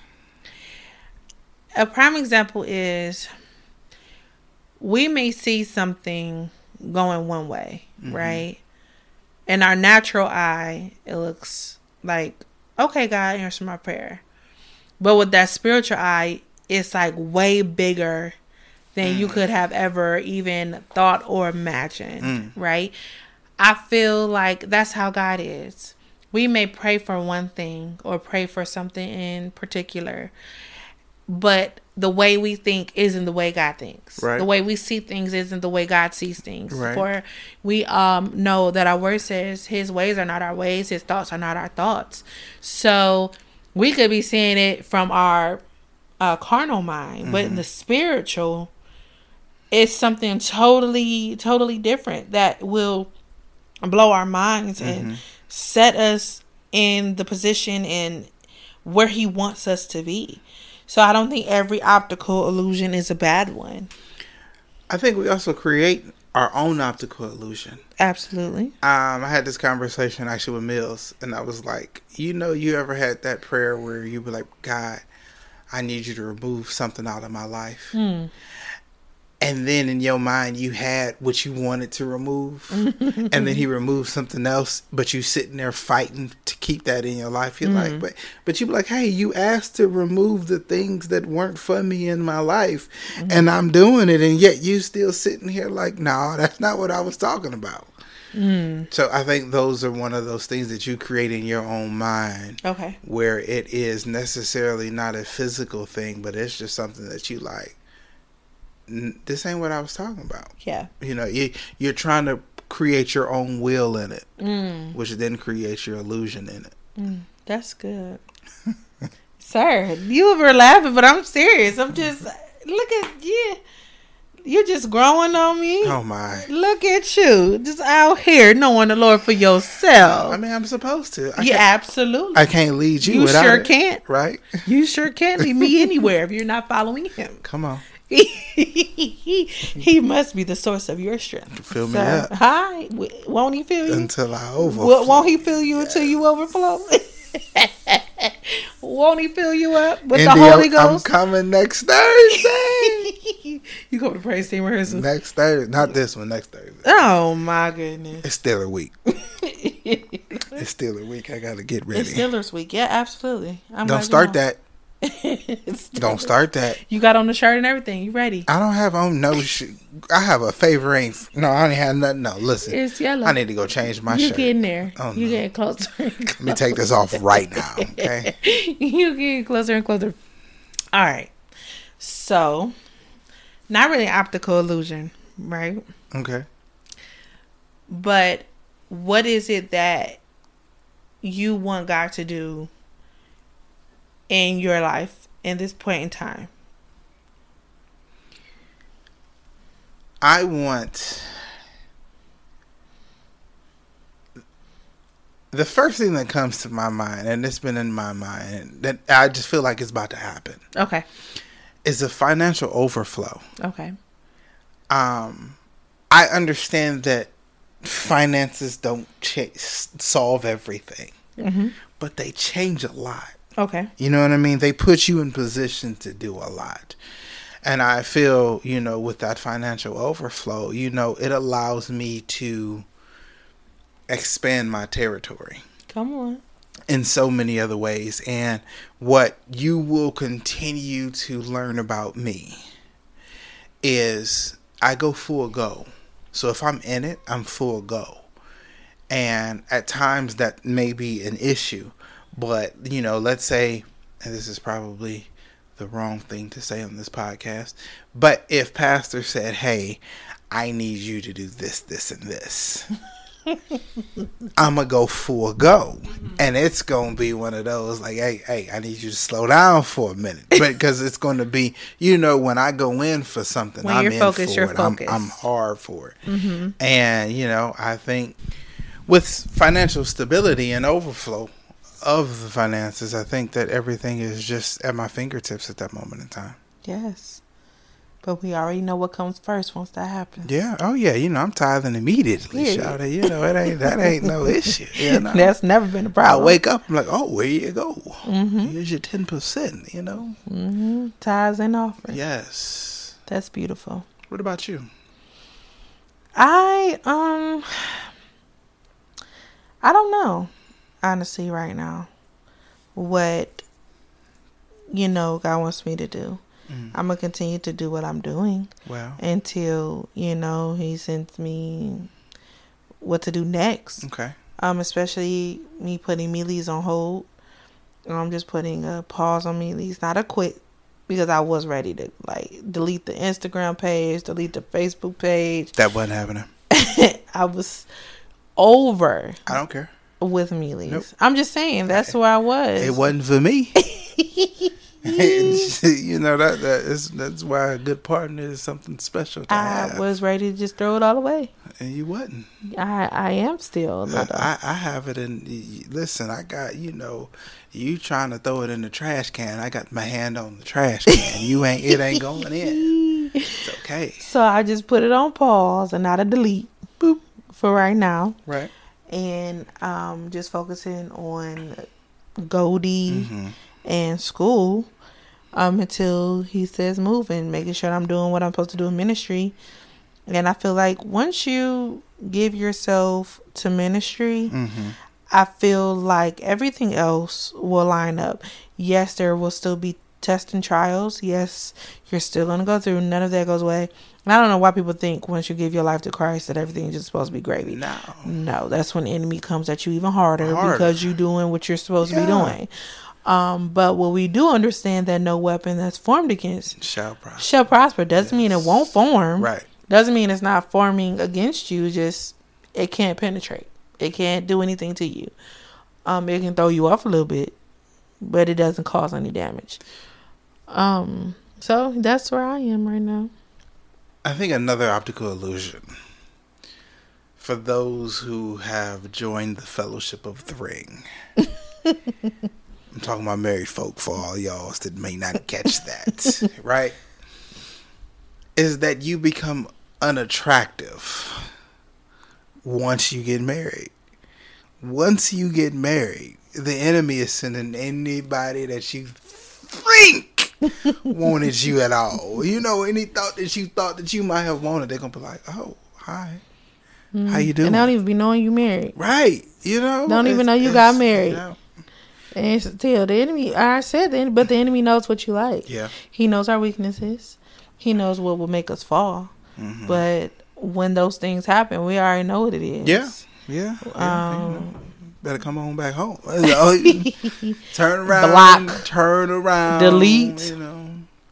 Speaker 1: A prime example is we may see something going one way, mm-hmm. right? In our natural eye, it looks like, okay, God, answer my prayer. But with that spiritual eye, it's like way bigger than mm. you could have ever even thought or imagined, mm. right? I feel like that's how God is. We may pray for one thing or pray for something in particular, but the way we think isn't the way God thinks.
Speaker 2: Right.
Speaker 1: The way we see things isn't the way God sees things.
Speaker 2: Right.
Speaker 1: For we um know that our word says his ways are not our ways, his thoughts are not our thoughts. So we could be seeing it from our uh, carnal mind, mm-hmm. but in the spiritual, it's something totally, totally different that will blow our minds mm-hmm. and set us in the position and where he wants us to be. So I don't think every optical illusion is a bad one.
Speaker 2: I think we also create our own optical illusion.
Speaker 1: Absolutely.
Speaker 2: Um, I had this conversation actually with Mills, and I was like, you know, you ever had that prayer where you were like, God, I need you to remove something out of my life. Hmm. And then in your mind, you had what you wanted to remove. And then he removed something else, but you sitting there fighting to keep that in your life. You're mm-hmm. like, but but you be like, hey, you asked to remove the things that weren't for me in my life. Mm-hmm. And I'm doing it. And yet you still sitting here like, no, that's not what I was talking about. Mm. So I think those are one of those things that you create in your own mind.
Speaker 1: Okay.
Speaker 2: Where it is necessarily not a physical thing, but it's just something that you like. This ain't what I was talking about.
Speaker 1: Yeah.
Speaker 2: You know, you, you're trying to create your own will in it, mm. which then creates your illusion in it.
Speaker 1: Mm, that's good. Sir, you were laughing, but I'm serious. I'm just, look at you. You're just growing on me.
Speaker 2: Oh, my.
Speaker 1: Look at you. Just out here knowing the Lord for yourself.
Speaker 2: I mean, I'm supposed to. I
Speaker 1: yeah, absolutely.
Speaker 2: I can't lead you,
Speaker 1: you
Speaker 2: without
Speaker 1: sure
Speaker 2: it.
Speaker 1: can't.
Speaker 2: Right?
Speaker 1: You sure can't lead me anywhere if you're not following him.
Speaker 2: Come on.
Speaker 1: He must be the source of your strength.
Speaker 2: Fill me
Speaker 1: so,
Speaker 2: up.
Speaker 1: Hi. Won't he fill you?
Speaker 2: Until I overflow.
Speaker 1: Won't he fill you yes. until you overflow? Won't he fill you up with
Speaker 2: India,
Speaker 1: the Holy Ghost?
Speaker 2: I'm coming next Thursday.
Speaker 1: You go to praise team rehearsal?
Speaker 2: Next Thursday. Not this one, next Thursday.
Speaker 1: Oh, my goodness.
Speaker 2: It's Steeler week. It's Steeler week. I got to get ready.
Speaker 1: It's Steelers week. Yeah, absolutely. I'm
Speaker 2: Don't start that. Don't start that.
Speaker 1: You got on the shirt and everything. You ready?
Speaker 2: I don't have on no shit. I have a favoring. No, I don't have nothing. No, listen.
Speaker 1: It's yellow.
Speaker 2: I need to go change my
Speaker 1: you
Speaker 2: shirt.
Speaker 1: You getting there.
Speaker 2: Oh,
Speaker 1: you
Speaker 2: no.
Speaker 1: getting closer, closer.
Speaker 2: Let me take this off right now, okay?
Speaker 1: You getting closer and closer. All right. So, not really optical illusion, right?
Speaker 2: Okay.
Speaker 1: But what is it that you want God to do in your life in this point in time?
Speaker 2: I want the first thing that comes to my mind, and it's been in my mind, that I just feel like it's about to happen.
Speaker 1: Okay.
Speaker 2: Is a financial overflow.
Speaker 1: Okay.
Speaker 2: Um, I understand that finances don't ch- solve everything, mm-hmm. but they change a lot.
Speaker 1: Okay.
Speaker 2: You know what I mean? They put you in position to do a lot. And I feel, you know, with that financial overflow, you know, it allows me to expand my territory.
Speaker 1: Come on.
Speaker 2: In so many other ways. And what you will continue to learn about me is I go full go. So if I'm in it, I'm full go. And at times that may be an issue. But, you know, let's say, and this is probably the wrong thing to say on this podcast, but if Pastor said, hey, I need you to do this, this, and this, I'm going to go full go. And it's going to be one of those like, hey, hey, I need you to slow down for a minute. But because it's going to be, you know, when I go in for something,
Speaker 1: when
Speaker 2: I'm
Speaker 1: you're
Speaker 2: in
Speaker 1: focused,
Speaker 2: for
Speaker 1: you're
Speaker 2: it.
Speaker 1: focused.
Speaker 2: I'm, I'm hard for it.
Speaker 1: Mm-hmm.
Speaker 2: And, you know, I think with financial stability and overflow of the finances, I think that everything is just at my fingertips at that moment in time.
Speaker 1: Yes. But we already know what comes first once that happens.
Speaker 2: Yeah. Oh, yeah. You know, I'm tithing immediately, yeah. Shout out. You know, it ain't, that ain't no issue. You know?
Speaker 1: That's never been a problem.
Speaker 2: I wake up, I'm like, oh, where you go?
Speaker 1: Mm-hmm.
Speaker 2: Here's your ten percent, you know?
Speaker 1: Mm-hmm. Tithes and offerings.
Speaker 2: Yes.
Speaker 1: That's beautiful.
Speaker 2: What about you?
Speaker 1: I, um, I don't know, honestly, right now, what, you know, God wants me to do. Mm. I'm going to continue to do what I'm doing.
Speaker 2: Wow.
Speaker 1: Until, you know, he sends me what to do next.
Speaker 2: Okay.
Speaker 1: Um, especially me putting Mealy's on hold. I'm just putting a pause on Mealy's, not a quit, because I was ready to like delete the Instagram page, delete the Facebook page.
Speaker 2: That wasn't happening.
Speaker 1: I was over.
Speaker 2: I don't care.
Speaker 1: With Mealy's.
Speaker 2: Nope.
Speaker 1: I'm just saying that's where I was.
Speaker 2: It wasn't for me. You know that that is that's why a good partner is something special to
Speaker 1: I
Speaker 2: have.
Speaker 1: was ready to just throw it all away.
Speaker 2: And you wasn't.
Speaker 1: I I am still.
Speaker 2: I, I, I have it in. Listen, I got, you know, you trying to throw it in the trash can. I got my hand on the trash can. You ain't. It ain't going in. It's okay.
Speaker 1: So I just put it on pause and not a delete. Boop. For right now.
Speaker 2: Right.
Speaker 1: And um, just focusing on Goldie
Speaker 2: Mm-hmm.
Speaker 1: and school um, until he says move, and making sure I'm doing what I'm supposed to do in ministry. And I feel like once you give yourself to ministry,
Speaker 2: Mm-hmm.
Speaker 1: I feel like everything else will line up. Yes, there will still be tests and trials. Yes, you're still going to go through. None of that goes away. And I don't know why people think once you give your life to Christ that everything is just supposed to be gravy.
Speaker 2: No.
Speaker 1: No, that's when the enemy comes at you even harder,
Speaker 2: Harder.
Speaker 1: because you're doing what you're supposed
Speaker 2: Yeah.
Speaker 1: to be doing. Um, but what we do understand that no weapon that's formed against
Speaker 2: Shall prosper.
Speaker 1: shall prosper. Doesn't
Speaker 2: Yes.
Speaker 1: mean it won't form.
Speaker 2: Right.
Speaker 1: Doesn't mean it's not forming against you. Just it can't penetrate. It can't do anything to you. Um, it can throw you off a little bit, but it doesn't cause any damage. Um, so that's where I am right now.
Speaker 2: I think another optical illusion for those who have joined the Fellowship of the Ring. I'm talking about married folk for all y'all that may not catch that, right? Is that you become unattractive once you get married. Once you get married, the enemy is sending anybody that you think wanted you at all. You know, any thought that you thought that you might have wanted, they're going to be like, oh, hi. Mm. How you doing?
Speaker 1: And they don't even be knowing you married.
Speaker 2: Right. You know?
Speaker 1: Don't even know you got married.
Speaker 2: You know,
Speaker 1: and still, the enemy, I said, the, but the enemy knows what you like.
Speaker 2: Yeah.
Speaker 1: He knows our weaknesses. He knows what will make us fall. Mm-hmm. But when those things happen, we already know what it is.
Speaker 2: Yeah. Yeah. yeah
Speaker 1: um,
Speaker 2: you know, better come on back home. Turn around.
Speaker 1: Block.
Speaker 2: Turn around.
Speaker 1: Delete.
Speaker 2: You know.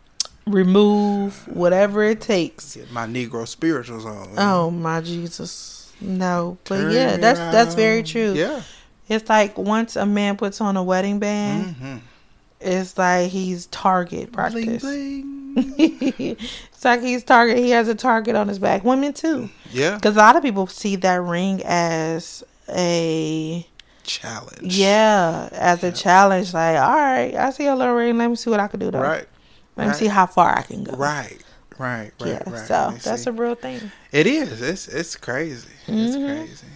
Speaker 1: Remove. Whatever it takes.
Speaker 2: Get my Negro spirituals on.
Speaker 1: Oh, my Jesus. No. But
Speaker 2: Turn
Speaker 1: yeah, that's
Speaker 2: around.
Speaker 1: that's very true.
Speaker 2: Yeah.
Speaker 1: It's like once a man puts on a wedding band,
Speaker 2: Mm-hmm.
Speaker 1: it's like he's target practice.
Speaker 2: Bling, bling.
Speaker 1: It's like he's target. He has a target on his back. Women too.
Speaker 2: Yeah.
Speaker 1: Because a lot of people see that ring as a
Speaker 2: challenge.
Speaker 1: Yeah, as
Speaker 2: yeah.
Speaker 1: a challenge. Like, all right, I see a little ring. Let me see what I can do though.
Speaker 2: Right.
Speaker 1: Let
Speaker 2: right.
Speaker 1: me see how far I can go.
Speaker 2: Right. Right. Right.
Speaker 1: Yeah.
Speaker 2: Right.
Speaker 1: So that's see. a real thing.
Speaker 2: It is. It's it's crazy.
Speaker 1: Mm-hmm.
Speaker 2: It's crazy.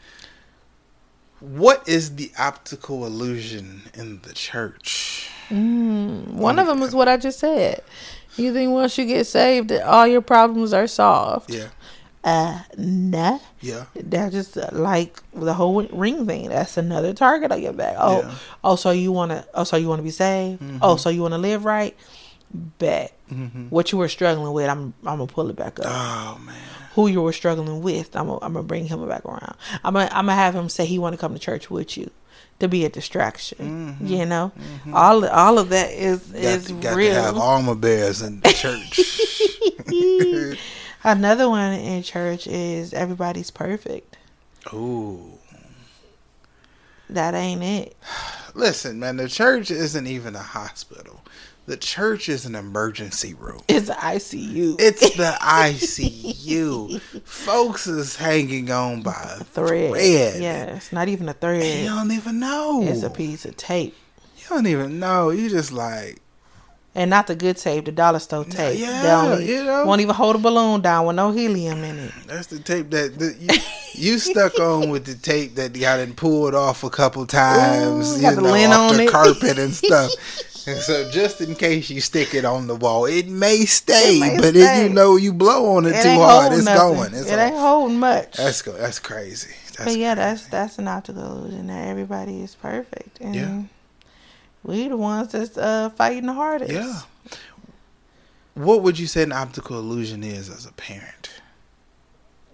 Speaker 2: What is the optical illusion in the church?
Speaker 1: Mm, one of them is what I just said. You think once you get saved that all your problems are solved?
Speaker 2: Yeah.
Speaker 1: Uh, nah.
Speaker 2: Yeah.
Speaker 1: That's just uh, like the whole ring thing. That's another target on your back. Oh,
Speaker 2: yeah.
Speaker 1: oh, so you wanna? Oh, so you wanna be saved? Mm-hmm. Oh, so you wanna live right? Bet. Mm-hmm. What you were struggling with, I'm, I'm gonna pull it back up.
Speaker 2: Oh man.
Speaker 1: Who you were struggling with, I'm, I'm gonna bring him back around. I'm gonna, I'm gonna have him say he want to come to church with you, to be a distraction. Mm-hmm. You know, mm-hmm. all all of that is
Speaker 2: got
Speaker 1: is
Speaker 2: to, got
Speaker 1: real.
Speaker 2: To have armor bears in the church.
Speaker 1: Another one in church is everybody's perfect.
Speaker 2: Ooh,
Speaker 1: that ain't it.
Speaker 2: Listen, man, the church isn't even a hospital. The church is an emergency room.
Speaker 1: It's the I C U.
Speaker 2: It's the I C U. Folks is hanging on by a thread. thread.
Speaker 1: Yeah, it's not even a thread.
Speaker 2: And you don't even know.
Speaker 1: It's a piece of tape.
Speaker 2: You don't even know. You just like...
Speaker 1: And not the good tape, the dollar store tape.
Speaker 2: Yeah,
Speaker 1: they even,
Speaker 2: you know.
Speaker 1: Won't even hold a balloon down with no helium in it.
Speaker 2: That's the tape that... that you, you stuck on with the tape that got it pulled off a couple times.
Speaker 1: Ooh,
Speaker 2: you
Speaker 1: got
Speaker 2: know,
Speaker 1: the lint
Speaker 2: off
Speaker 1: on
Speaker 2: the
Speaker 1: it.
Speaker 2: carpet and stuff. And so just in case you stick it on the wall, it may stay,
Speaker 1: it may
Speaker 2: but
Speaker 1: stay.
Speaker 2: if you know you blow on it,
Speaker 1: it
Speaker 2: too hard, it's
Speaker 1: nothing.
Speaker 2: going. It's
Speaker 1: it ain't holding much.
Speaker 2: That's go. That's crazy. That's
Speaker 1: but yeah,
Speaker 2: crazy.
Speaker 1: that's that's an optical illusion that everybody is perfect, and
Speaker 2: yeah.
Speaker 1: we the ones that's uh, fighting the hardest.
Speaker 2: Yeah. What would you say an optical illusion is as a parent?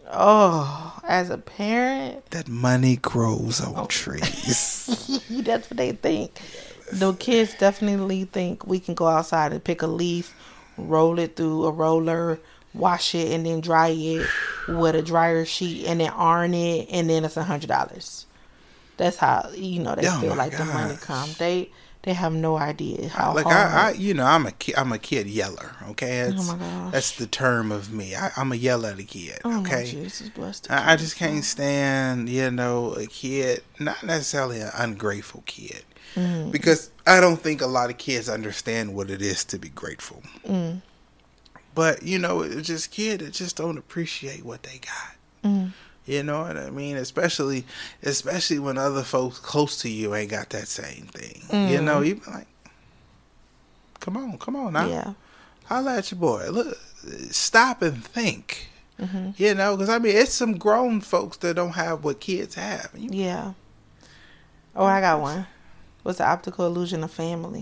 Speaker 1: Oh, as a parent,
Speaker 2: that money grows on
Speaker 1: oh.
Speaker 2: trees.
Speaker 1: That's what they think. The kids definitely think we can go outside and pick a leaf, roll it through a roller, wash it, and then dry it with a dryer sheet, and then iron it, and then it's a hundred dollars. That's how, you know, they
Speaker 2: Oh
Speaker 1: feel
Speaker 2: my
Speaker 1: like the money
Speaker 2: gosh.
Speaker 1: come. They they have no idea how
Speaker 2: Like
Speaker 1: hard.
Speaker 2: I, I, you know, I'm a kid. I'm a kid yeller. Okay,
Speaker 1: Oh
Speaker 2: that's,
Speaker 1: my gosh.
Speaker 2: that's the term of me. I, I'm a yeller at a kid.
Speaker 1: Oh my
Speaker 2: Okay,
Speaker 1: Jesus, bless the
Speaker 2: I, I
Speaker 1: kids,
Speaker 2: just can't
Speaker 1: Lord.
Speaker 2: stand, you know, a kid, not necessarily an ungrateful kid,
Speaker 1: Mm.
Speaker 2: because I don't think a lot of kids understand what it is to be grateful.
Speaker 1: Mm.
Speaker 2: But you know, it's just kids that just don't appreciate what they got.
Speaker 1: Mm.
Speaker 2: You know what I mean? Especially, especially when other folks close to you ain't got that same thing.
Speaker 1: Mm.
Speaker 2: You know, you be like, come on, come on now.
Speaker 1: Yeah.
Speaker 2: Holla at your boy. Look, stop and think.
Speaker 1: Mm-hmm.
Speaker 2: You know, because I mean, it's some grown folks that don't have what kids have. You,
Speaker 1: Yeah. Oh, I got one. What's the optical illusion of family?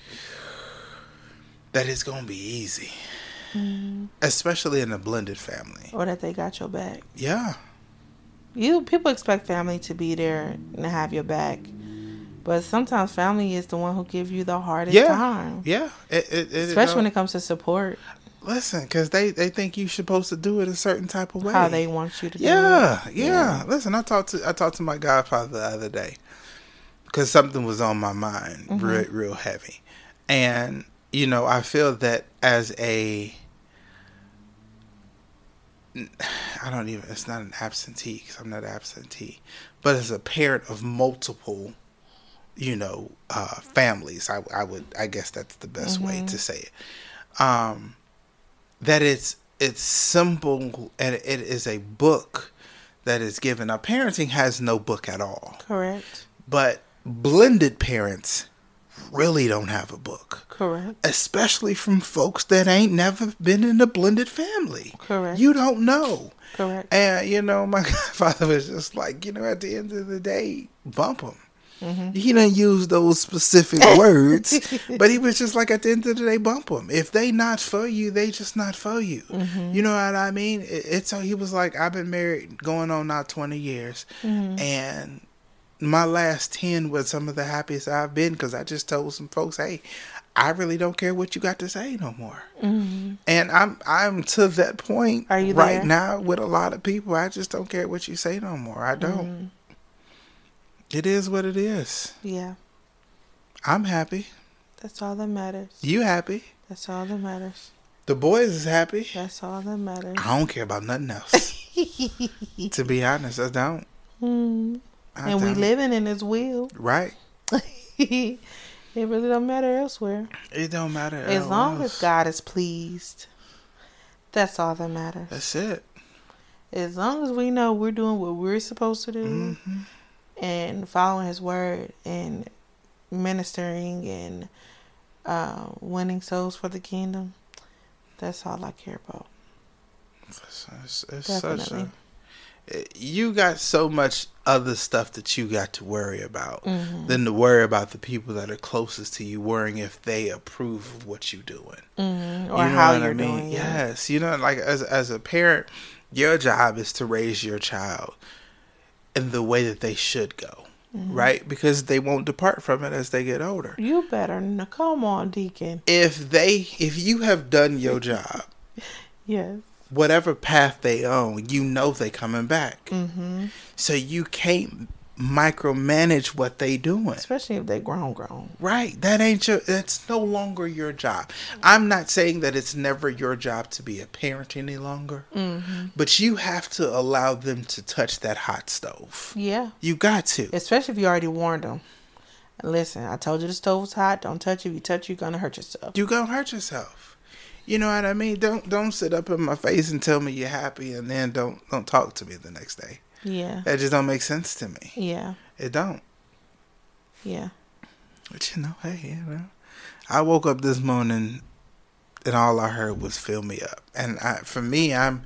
Speaker 2: that it's gonna be easy,
Speaker 1: Mm.
Speaker 2: especially in a blended family.
Speaker 1: Or that they got your back.
Speaker 2: Yeah,
Speaker 1: You people expect family to be there and have your back, but sometimes family is the one who give you the hardest
Speaker 2: yeah,
Speaker 1: time,
Speaker 2: yeah. It, it, it,
Speaker 1: especially
Speaker 2: it,
Speaker 1: when it comes to support.
Speaker 2: listen, because they they think you're supposed to do it a certain type of way.
Speaker 1: How they want you to do
Speaker 2: Yeah,
Speaker 1: it.
Speaker 2: yeah,
Speaker 1: Yeah.
Speaker 2: Listen, I talked to I talked to my godfather the other day because something was on my mind,
Speaker 1: Mhm.
Speaker 2: real real heavy, and you know I feel that as a I don't even it's not an absentee because I'm not absentee, but as a parent of multiple, you know, uh, families, I I would I guess that's the best way
Speaker 1: Mhm.
Speaker 2: to say it. Um, that it's it's simple and it is a book that is given. Now, parenting has no book at all,
Speaker 1: Correct.
Speaker 2: but blended parents really don't have a book,
Speaker 1: Correct.
Speaker 2: especially from folks that ain't never been in a blended family.
Speaker 1: Correct.
Speaker 2: You don't know.
Speaker 1: Correct.
Speaker 2: And, you know, my father was just like, you know, at the end of the day, bump them.
Speaker 1: Mm-hmm.
Speaker 2: He didn't use those specific words, but he was just like, at the end of the day, bump them. If they not for you, they just not for you.
Speaker 1: Mm-hmm.
Speaker 2: You know what I mean? It, it's so he was like, I've been married going on now twenty years,
Speaker 1: Mm-hmm.
Speaker 2: and my last ten was some of the happiest I've been because I just told some folks, hey, I really don't care what you got to say no more.
Speaker 1: Mm-hmm.
Speaker 2: And I'm I'm to that point
Speaker 1: Are you
Speaker 2: right
Speaker 1: there?
Speaker 2: now with a lot of people. I just don't care what you say no more. I don't.
Speaker 1: Mm-hmm.
Speaker 2: It is what it is.
Speaker 1: Yeah.
Speaker 2: I'm happy.
Speaker 1: That's all that matters.
Speaker 2: You happy.
Speaker 1: That's all that matters.
Speaker 2: The boys is happy.
Speaker 1: That's all that matters.
Speaker 2: I don't care about nothing else. To be honest, I don't.
Speaker 1: Mm.
Speaker 2: I
Speaker 1: And we
Speaker 2: don't.
Speaker 1: living in His will.
Speaker 2: Right.
Speaker 1: It really don't matter elsewhere.
Speaker 2: It don't matter.
Speaker 1: As long
Speaker 2: else.
Speaker 1: as God is pleased, that's all that matters.
Speaker 2: That's it.
Speaker 1: As long as we know we're doing what we're supposed to do
Speaker 2: Mm-hmm.
Speaker 1: and following His word and ministering and uh, winning souls for the kingdom, that's all I care about.
Speaker 2: It's, it's, it's
Speaker 1: Definitely.
Speaker 2: such a. You got so much other stuff that you got to worry about
Speaker 1: Mm-hmm.
Speaker 2: than to worry about the people that are closest to you, worrying if they approve of what you're doing.
Speaker 1: Mm-hmm. Or
Speaker 2: You know
Speaker 1: how
Speaker 2: what
Speaker 1: you're
Speaker 2: I mean?
Speaker 1: doing it.
Speaker 2: Yes. You know, like as as a parent, your job is to raise your child in the way that they should go,
Speaker 1: Mm-hmm.
Speaker 2: right? Because they won't depart from it as they get older.
Speaker 1: You better n- come on, Deacon.
Speaker 2: If they, if you have done your job,
Speaker 1: Yes.
Speaker 2: whatever path they own, you know they coming back.
Speaker 1: Mm-hmm.
Speaker 2: So you can't micromanage what they doing.
Speaker 1: Especially if they grown, grown.
Speaker 2: Right. That ain't your, that's no longer your job. I'm not saying that it's never your job to be a parent any longer,
Speaker 1: Mm-hmm.
Speaker 2: but you have to allow them to touch that hot stove.
Speaker 1: Yeah.
Speaker 2: You got to.
Speaker 1: Especially if you already warned them. Listen, I told you the stove was hot. Don't touch it. If you touch it, you're going to hurt yourself.
Speaker 2: You gonna hurt yourself. You know what I mean? Don't don't sit up in my face and tell me you're happy and then don't don't talk to me the next day.
Speaker 1: Yeah.
Speaker 2: That just don't make sense to me.
Speaker 1: Yeah.
Speaker 2: It don't.
Speaker 1: Yeah.
Speaker 2: But you know, hey, you know, I woke up this morning and all I heard was "fill me up," and I, for me, I'm,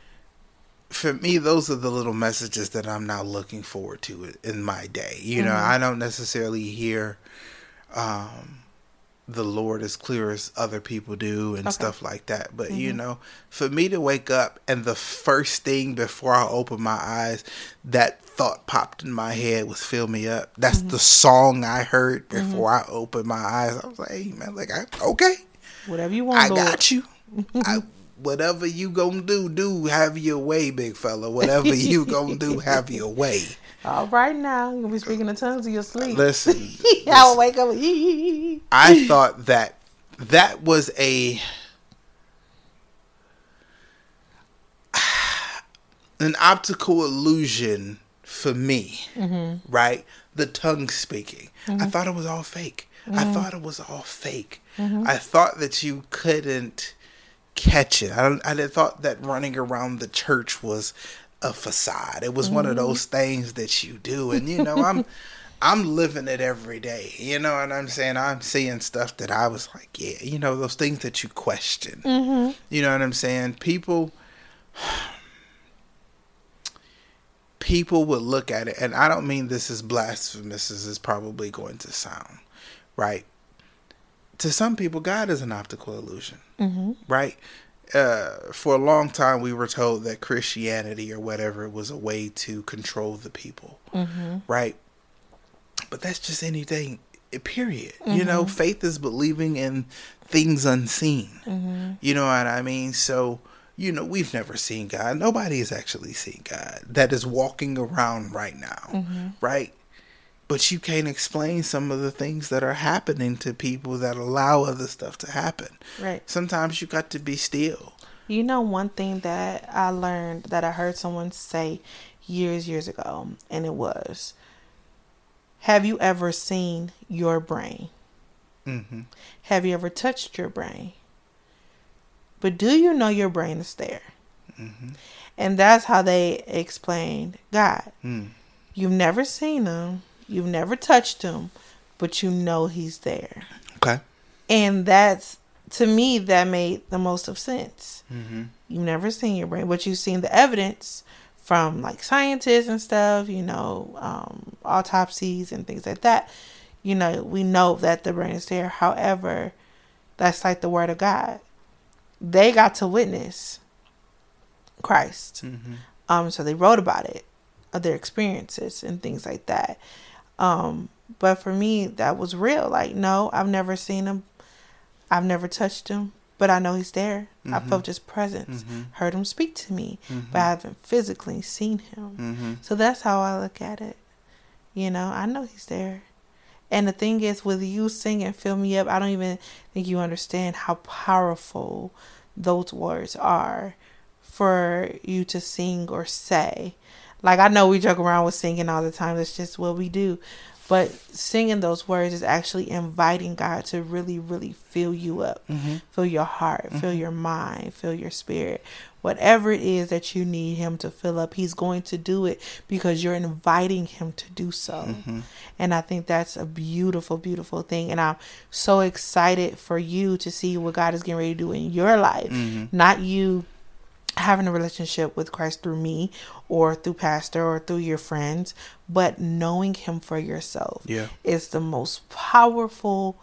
Speaker 2: for me, those are the little messages that I'm now looking forward to in my day. You know,
Speaker 1: Mhm.
Speaker 2: I don't necessarily hear, um, the Lord as clear as other people do and
Speaker 1: Okay.
Speaker 2: stuff like that. But,
Speaker 1: Mm-hmm.
Speaker 2: you know, for me to wake up and the first thing before I open my eyes, that thought popped in my head was Fill Me Up. That's
Speaker 1: Mm-hmm.
Speaker 2: the song I heard before mm-hmm. I opened my eyes. I was like, hey, man, like, I, okay.
Speaker 1: Whatever you want,
Speaker 2: I
Speaker 1: Lord.
Speaker 2: got you. I, whatever you gonna do, do have your way, big fella. Whatever you gonna do, have your way.
Speaker 1: All right now, you're gonna be speaking in tongues in your sleep.
Speaker 2: Listen,
Speaker 1: I will
Speaker 2: listen.
Speaker 1: wake up.
Speaker 2: I thought that that was a an optical illusion for me, mm-hmm. right? The tongue speaking. Mm-hmm. I thought it was all fake. Mm-hmm. I thought it was all fake. Mm-hmm. I thought that you couldn't catch it. I, I thought that running around the church was a facade. It was mm-hmm. one of those things that you do, and you know, I'm I'm living it every day. You know what I'm saying? I'm seeing stuff that I was like, yeah, you know, those things that you question. Mm-hmm. You know what I'm saying? People people would look at it, and I don't mean this is blasphemous as it's probably going to sound, right? To some people, God is an optical illusion, mm-hmm. right? Uh, for a long time, we were told that Christianity or whatever was a way to control the people, mm-hmm. right? But that's just anything, period. Mm-hmm. You know, faith is believing in things unseen. Mm-hmm. You know what I mean? So, you know, we've never seen God. Nobody has actually seen God that is walking around right now, mm-hmm. right? But you can't explain some of the things that are happening to people that allow other stuff to happen.
Speaker 1: Right.
Speaker 2: Sometimes you got to be still.
Speaker 1: You know, one thing that I learned that I heard someone say years, years ago, and it was, have you ever seen your brain? Mm-hmm. Have you ever touched your brain? But do you know your brain is there? Mm-hmm. And that's how they explained God. Mm. You've never seen him. You've never touched him, but you know he's there.
Speaker 2: Okay.
Speaker 1: And that's, to me, that made the most of sense. Mm-hmm. You've never seen your brain, but you've seen the evidence from like scientists and stuff, you know, um, autopsies and things like that. You know, we know that the brain is there. However, that's like the word of God. They got to witness Christ. Mm-hmm. Um, so they wrote about it, of their experiences and things like that. Um, but for me, that was real. Like, no, I've never seen him. I've never touched him, but I know he's there. Mm-hmm. I felt his presence, mm-hmm. heard him speak to me, mm-hmm. but I haven't physically seen him. Mm-hmm. So that's how I look at it. You know, I know he's there. And the thing is, with you singing Fill Me Up, I don't even think you understand how powerful those words are for you to sing or say. Like, I know we joke around with singing all the time. That's just what we do. But singing those words is actually inviting God to really, really fill you up. Mm-hmm. Fill your heart, mm-hmm. fill your mind, fill your spirit. Whatever it is that you need him to fill up, he's going to do it because you're inviting him to do so. Mm-hmm. And I think that's a beautiful, beautiful thing. And I'm so excited for you to see what God is getting ready to do in your life. Mm-hmm. Not you having a relationship with Christ through me or through pastor or through your friends, but knowing him for yourself
Speaker 2: yeah.
Speaker 1: is the most powerful,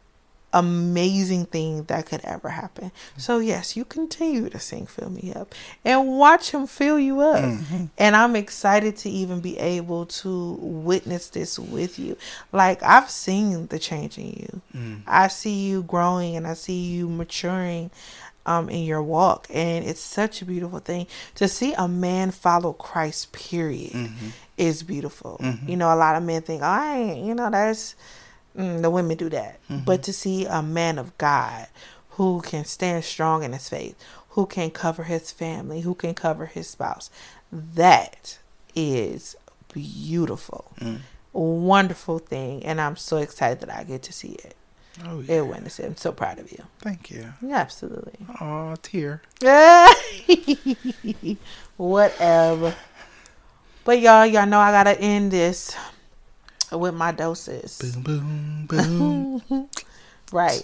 Speaker 1: amazing thing that could ever happen. So yes, you continue to sing Fill Me Up and watch him fill you up. Mm-hmm. And I'm excited to even be able to witness this with you. Like, I've seen the change in you. Mm. I see you growing and I see you maturing Um, in your walk, and it's such a beautiful thing to see a man follow Christ, period. Mm-hmm. Is beautiful. Mm-hmm. You know, a lot of men think, oh, I ain't, you know, that's mm, the women do that. Mm-hmm. But to see a man of God who can stand strong in his faith, who can cover his family, who can cover his spouse, that is beautiful. Mm. A wonderful thing, and I'm so excited that I get to see it.
Speaker 2: Oh, yeah.
Speaker 1: It witness it. I'm so proud of you.
Speaker 2: Thank you.
Speaker 1: Yeah, absolutely.
Speaker 2: Aw, tear.
Speaker 1: Whatever. But y'all, y'all know I gotta end this with my doses.
Speaker 2: Boom, boom, boom.
Speaker 1: Right.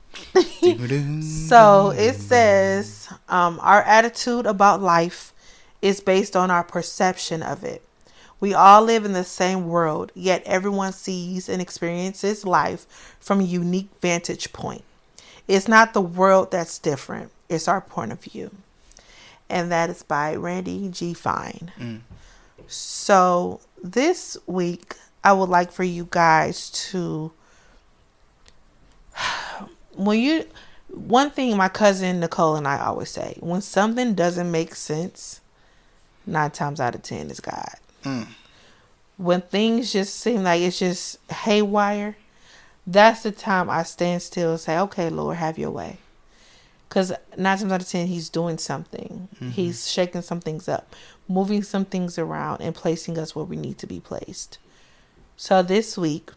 Speaker 1: So it says, um, our attitude about life is based on our perception of it. We all live in the same world, yet everyone sees and experiences life from a unique vantage point. It's not the world that's different. It's our point of view. And that is by Randy G. Fine. Mm. So this week, I would like for you guys to, when you, one thing my cousin Nicole and I always say, when something doesn't make sense, nine times out of ten is God. Mm. When things just seem like it's just haywire, that's the time I stand still and say, okay, Lord, have your way. Because nine times out of ten, he's doing something. Mm-hmm. He's shaking some things up, moving some things around, and placing us where we need to be placed. So this week,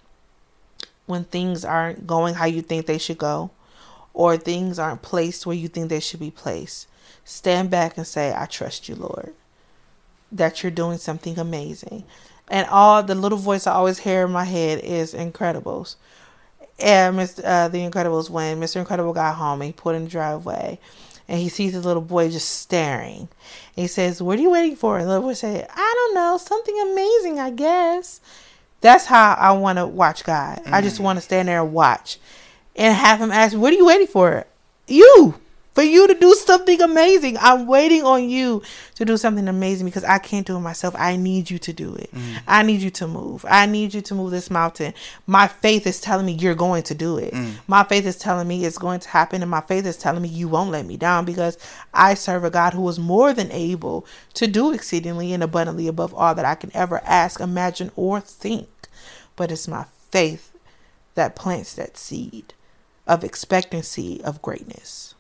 Speaker 1: when things aren't going how you think they should go, or things aren't placed where you think they should be placed, stand back and say, I trust you, Lord, that you're doing something amazing. And all the little voice I always hear in my head is Incredibles. And Mister Uh, the Incredibles, when Mister Incredible got home, and he put in the driveway, and he sees his little boy just staring. And he says, what are you waiting for? And the little boy said, I don't know, something amazing, I guess. That's how I want to watch God. Mm. I just want to stand there and watch. And have him ask, what are you waiting for? You. For you to do something amazing. I'm waiting on you to do something amazing because I can't do it myself. I need you to do it. Mm. I need you to move. I need you to move this mountain. My faith is telling me you're going to do it. Mm. My faith is telling me it's going to happen. And my faith is telling me you won't let me down because I serve a God who is more than able to do exceedingly and abundantly above all that I can ever ask, imagine, or think. But it's my faith that plants that seed of expectancy of greatness.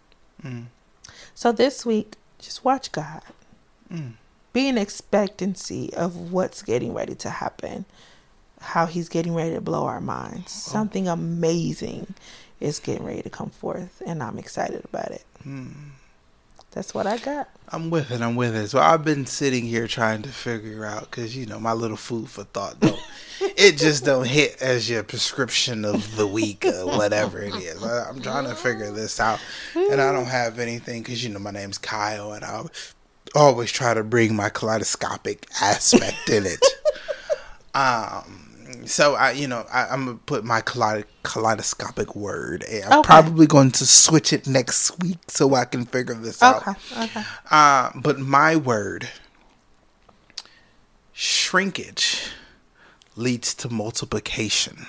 Speaker 1: Mm. So this week, just watch God. Mm. Be in expectancy of what's getting ready to happen. How he's getting ready to blow our minds. Oh. Something amazing is getting ready to come forth. And I'm excited about it. Mm. That's what I got.
Speaker 2: I'm with it. I'm with it. So I've been sitting here trying to figure out, because, you know, my little food for thought, though, it just don't hit as your prescription of the week or whatever it is. I, I'm trying to figure this out, and I don't have anything because, you know, my name's Kyle, and I always try to bring my kaleidoscopic aspect in it. Um. So, I, you know, I, I'm going to put my kaleid- kaleidoscopic word. I'm okay. probably going to switch it next week so I can figure this
Speaker 1: okay.
Speaker 2: out.
Speaker 1: Okay.
Speaker 2: Uh, but my word, shrinkage leads to multiplication.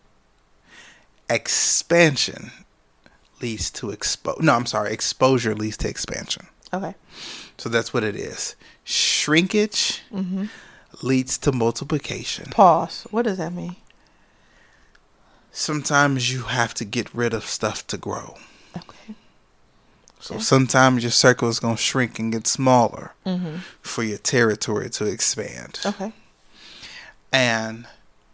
Speaker 2: Expansion leads to expo. No, I'm sorry. Exposure leads to expansion.
Speaker 1: Okay.
Speaker 2: So that's what it is. Shrinkage mm-hmm. leads to multiplication.
Speaker 1: Pause. What does that mean?
Speaker 2: Sometimes you have to get rid of stuff to grow.
Speaker 1: Okay.
Speaker 2: So okay. sometimes your circle is going to shrink and get smaller mm-hmm. for your territory to expand.
Speaker 1: Okay.
Speaker 2: And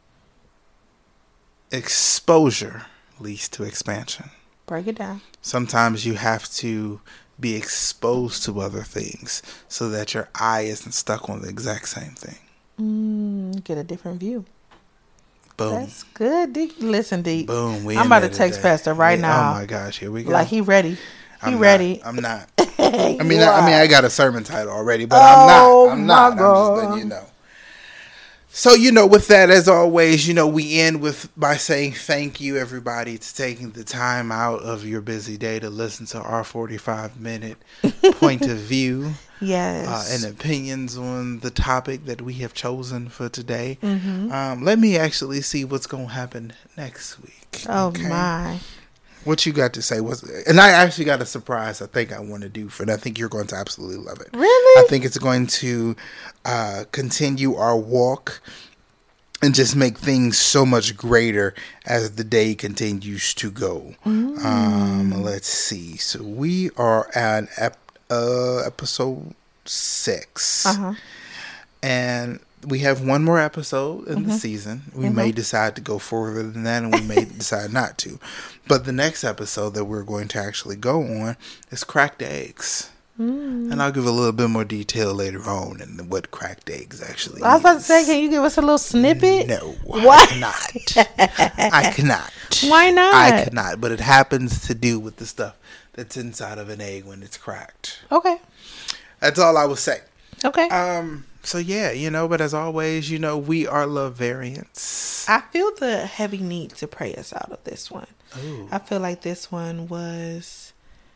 Speaker 2: exposure leads to expansion.
Speaker 1: Break it down.
Speaker 2: Sometimes you have to be exposed to other things so that your eye isn't stuck on the exact same thing.
Speaker 1: Mm, get a different view.
Speaker 2: Boom.
Speaker 1: That's good, D. Listen, D.
Speaker 2: Boom. We
Speaker 1: I'm about to text today. Pastor right
Speaker 2: we,
Speaker 1: now.
Speaker 2: Oh my gosh, here we go.
Speaker 1: Like he ready. He
Speaker 2: I'm
Speaker 1: ready.
Speaker 2: Not, I'm not. I mean, I, I mean, I got a sermon title already, but oh, I'm not. I'm not. God. I'm just letting you know. So, you know, with that, as always, you know, we end with by saying thank you, everybody, to taking the time out of your busy day to listen to our forty-five minute point of view.
Speaker 1: Yes.
Speaker 2: Uh, and opinions on the topic that we have chosen for today.
Speaker 1: Mm-hmm.
Speaker 2: Um, let me actually see what's going to happen next week.
Speaker 1: Oh,
Speaker 2: okay?
Speaker 1: my.
Speaker 2: What you got to say was, and I actually got a surprise I think I want to do for it. I think you're going to absolutely love it.
Speaker 1: Really?
Speaker 2: I think it's going to uh, continue our walk and just make things so much greater as the day continues to go. Mm. Um, let's see. So we are at ep- uh, episode six.
Speaker 1: Uh-huh.
Speaker 2: And we have one more episode in mm-hmm. the season. We mm-hmm. may decide to go further than that, and we may decide not to. But the next episode that we're going to actually go on is Cracked Eggs. Mm. And I'll give a little bit more detail later on and what cracked eggs actually
Speaker 1: I was
Speaker 2: is.
Speaker 1: about to say, can you give us a little snippet?
Speaker 2: No,
Speaker 1: Why?
Speaker 2: I cannot. I cannot.
Speaker 1: Why not?
Speaker 2: I cannot. But it happens to do with the stuff that's inside of an egg when it's cracked.
Speaker 1: Okay.
Speaker 2: That's all I will say.
Speaker 1: Okay.
Speaker 2: Um, so yeah, you know, but as always, you know, we are Love Variants.
Speaker 1: I feel the heavy need to pray us out of this one.
Speaker 2: Ooh.
Speaker 1: I feel like this one was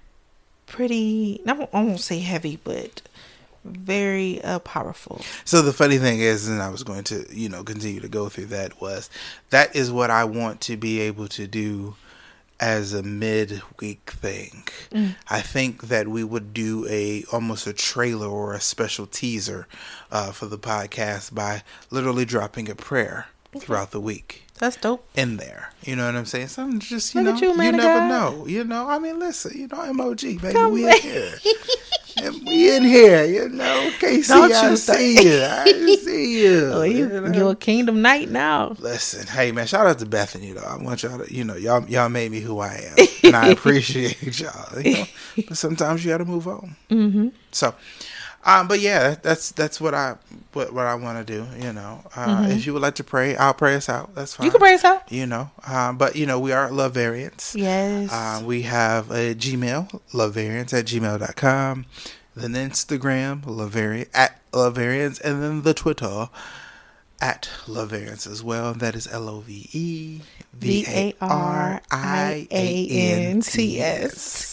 Speaker 1: pretty, I won't, I won't say heavy, but very uh, powerful.
Speaker 2: So the funny thing is, and I was going to, you know, continue to go through that, was that is what I want to be able to do as a midweek thing. Mm. I think that we would do a almost a trailer or a special teaser uh, for the podcast by literally dropping a prayer okay. throughout the week.
Speaker 1: That's dope.
Speaker 2: In there. You know what I'm saying? Something just, you
Speaker 1: Look
Speaker 2: know,
Speaker 1: you,
Speaker 2: you never
Speaker 1: God.
Speaker 2: know. You know, I mean, listen, you know, M O G, baby,
Speaker 1: Come
Speaker 2: we in here. We in here, you know. Casey,
Speaker 1: Don't
Speaker 2: I
Speaker 1: you
Speaker 2: see you. I see you.
Speaker 1: Oh, you, you know? You're a kingdom knight now.
Speaker 2: Listen, hey, man, shout out to Bethany, though. I want y'all to, you know, y'all y'all made me who I am. And I appreciate y'all. You know? But sometimes you got to move on. Mm-hmm. So, Um, but yeah, that's that's what I what, what I want to do. You know, uh, mm-hmm. if you would like to pray, I'll pray us out. That's fine.
Speaker 1: You can pray us out.
Speaker 2: You know, um, but you know, we are Love Variants.
Speaker 1: Yes.
Speaker 2: Uh, we have a Gmail, lovevariants at gmail dot com, then Instagram, Lovevariant at Lovevariants, and then the Twitter at Lovevariants as well. That is L O V E V A R I A N T S.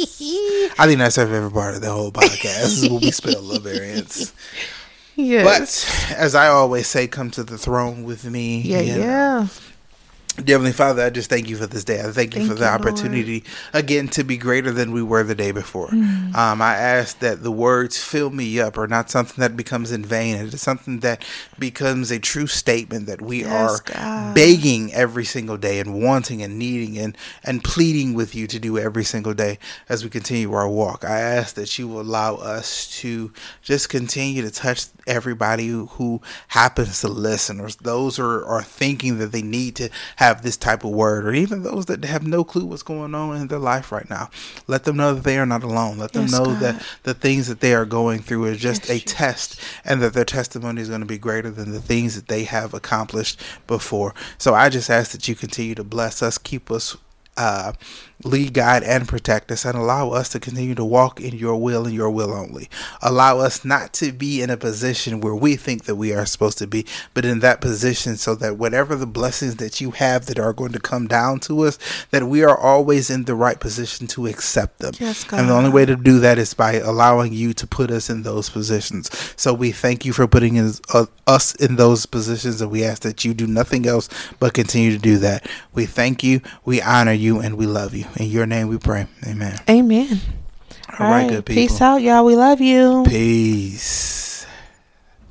Speaker 2: I think that's our favorite part of the whole podcast. This is what we spell Love Variants. Yes. But as I always say, come to the throne with me.
Speaker 1: Yeah, yeah. Know.
Speaker 2: Dear Heavenly Father, I just thank you for this day. I thank you thank for the you, opportunity, Lord. Again, to be greater than we were the day before. Mm. Um, I ask that the words fill me up are not something that becomes in vain. It is something that becomes a true statement that we yes, are God. begging every single day and wanting and needing and, and pleading with you to do every single day as we continue our walk. I ask that you will allow us to just continue to touch everybody who, who happens to listen, or those who are, are thinking that they need to have have this type of word, or even those that have no clue what's going on in their life right now. Let them know that they are not alone. Let them yes, know God. that the things that they are going through is just yes, a Jesus. test, and that their testimony is going to be greater than the things that they have accomplished before. So I just ask that you continue to bless us, keep us, uh, lead, guide, and protect us, and allow us to continue to walk in your will and your will only. Allow us not to be in a position where we think that we are supposed to be, but in that position so that whatever the blessings that you have that are going to come down to us, that we are always in the right position to accept them.
Speaker 1: Yes, God.
Speaker 2: And the only way to do that is by allowing you to put us in those positions. So we thank you for putting in, uh, us in those positions, and we ask that you do nothing else but continue to do that. We thank you, we honor you, and we love you. In your name we pray. Amen.
Speaker 1: Amen.
Speaker 2: All, All right, right, good people.
Speaker 1: Peace out, y'all. We love you.
Speaker 2: Peace.